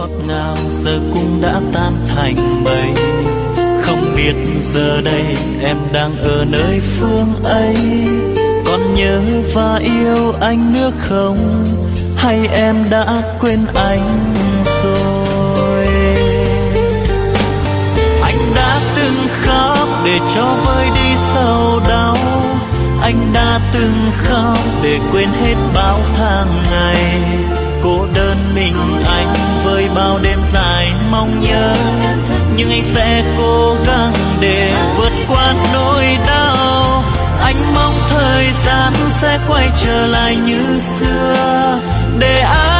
ngọt ngào giờ cũng đã tan thành mây. Không biết giờ đây em đang ở nơi phương ấy, còn nhớ và yêu anh nữa không, hay em đã quên anh rồi? Anh đã từng khóc để cho vơi đi sầu đau, anh đã từng khóc để quên hết bao tháng ngày cô đơn mình anh với bao đêm dài mong nhớ. Nhưng anh sẽ cố gắng để vượt qua nỗi đau. Anh mong thời gian sẽ quay trở lại như xưa để anh